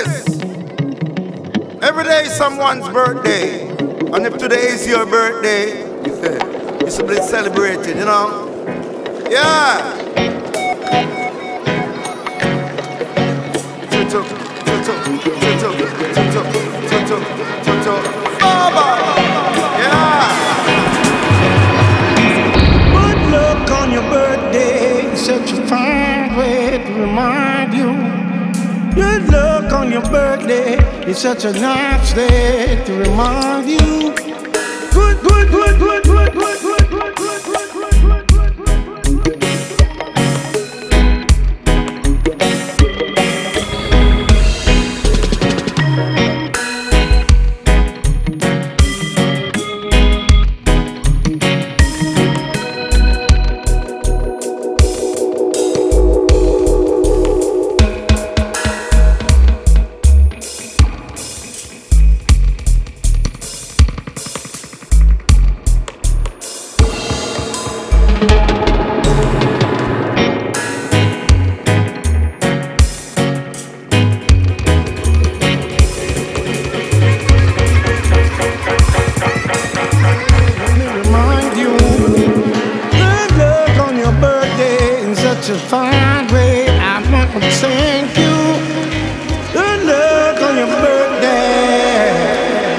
this. Every day is someone's birthday. And if today is your birthday, you should be celebrated, you know? Yeah. Good luck on your birthday, such a fine way to remind you. Good luck on your birthday, it's such a nice day to remind you. Good, good, good, good, good, good, good, good, good, good, good, good. Such a fine way, I want to thank you. Good luck on your birthday.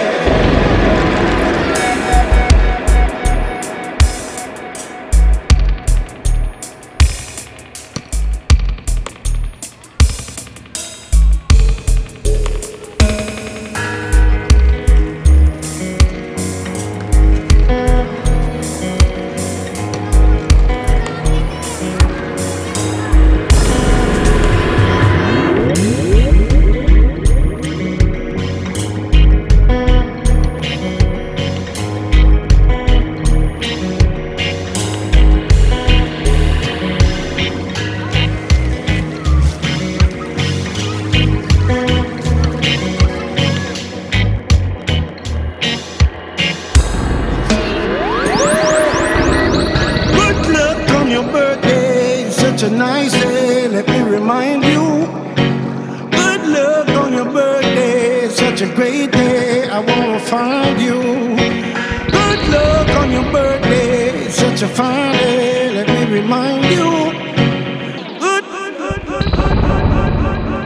Such a nice day, let me remind you. Good luck on your birthday, such a great day, I wanna find you. Good luck on your birthday, such a fine day, let me remind you. Good, good, good, good, good, good, good, good, good.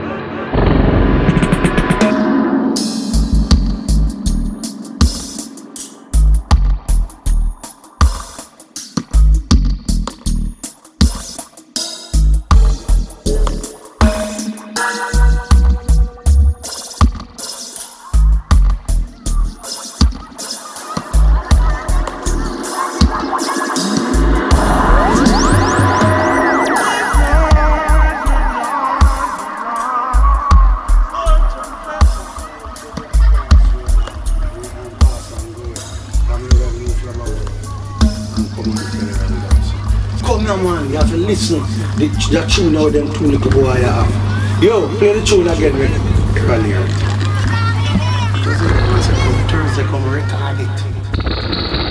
Come now, man, you have to listen. The tune now, them two little boy you have. Yo, play the tune again, man. Thursday come retarded.